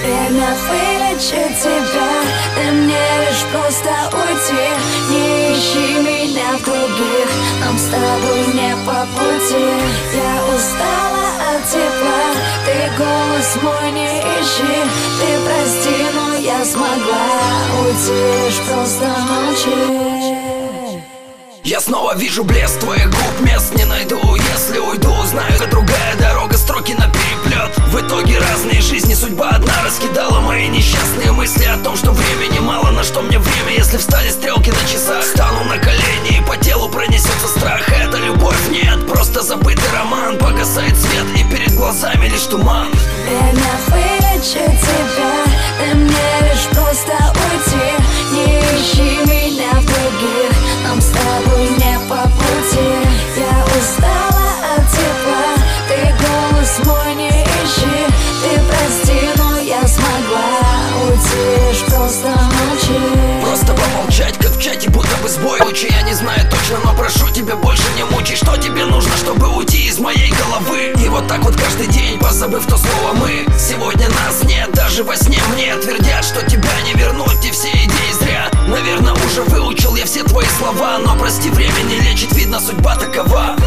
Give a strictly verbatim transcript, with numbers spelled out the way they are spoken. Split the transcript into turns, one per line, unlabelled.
Время вылечит тебя, ты мне лишь просто уйти. Не ищи меня в других, нам с тобой не по пути. Я устала от тепла, ты голос мой не ищи. Ты прости, но я смогла уйти, лишь просто молчи.
Я снова вижу блеск твоих губ, мест не найду, если уйду. Знаю, это другая дорога, строки напереплет. В итоге разные жизни, судьба одна раскидала мои несчастные мысли о том, что времени мало. На что мне время, если встали стрелки на часах? Стану на колени и по телу пронесется страх. Это любовь? Нет, просто забытый роман. Погасает свет и перед глазами лишь туман.
Время вылечит тебя, ты мне лишь просто уйти. Не ищи меня в других, нам с тобой не по пути. Я устала от тепла, ты голос мой не ищи. Ты прости, но я смогла уйти, лишь просто молчи.
Просто помолчать, как в чате, будто бы сбой. Лучше я не знаю точно, но прошу тебя больше не мучай. Что тебе нужно, чтобы уйти из моей головы? И вот так вот каждый день, позабыв то слово мы. Сегодня нас нет, даже во сне мне твердят, что тебя не вернуть, и все идеи зря. Наверное, уже выучил я все твои слова, но прости, время не лечит, видно, судьба такова.